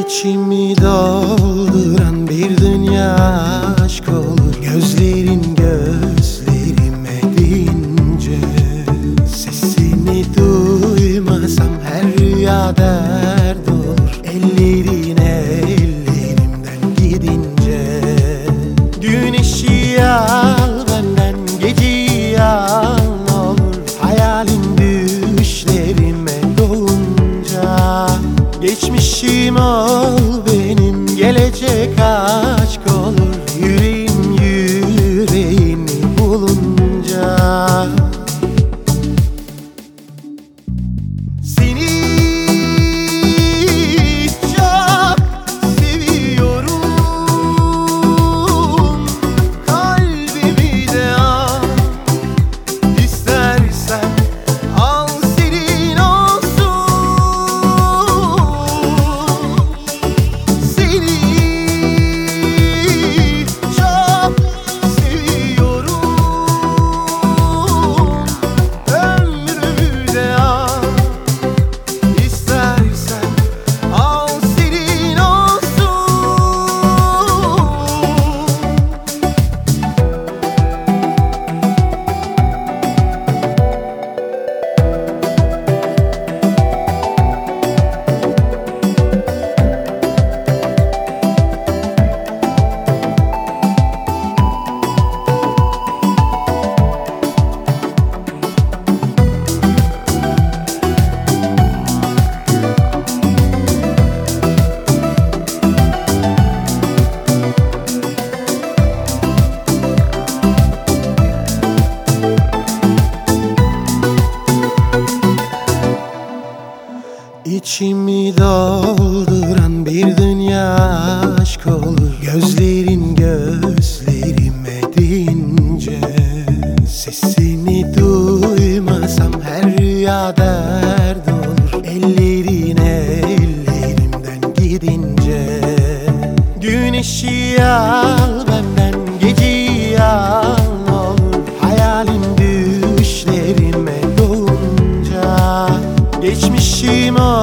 İçimi dolduran bir dünya aşk olur. Gözlerin gözlerime deyince, sesini duymasam her rüya dert olur. Ellerin ellerimden gidince, güneşi al benden, geceyi al ne olur. Hayalin düşlerime dolunca, geçmişim ol benim, gelecek aşk olur. Yüreğim yüreğini bulunca, seni çok seviyorum. Kalbimi de al, istersen al, senin olsun. Seni çok seviyorum. Ömrümü de al, istersen al, senin olsun. İçimi dolduran bir dünya aşk olur. Gözlerin gözlerime deyince, sesini duymasam her rüya dert olur. Ellerin ellerimden gidince, güneşi al benden, geceyi al ne olur. Hayalin düşlerime dolunca, geçmişim ol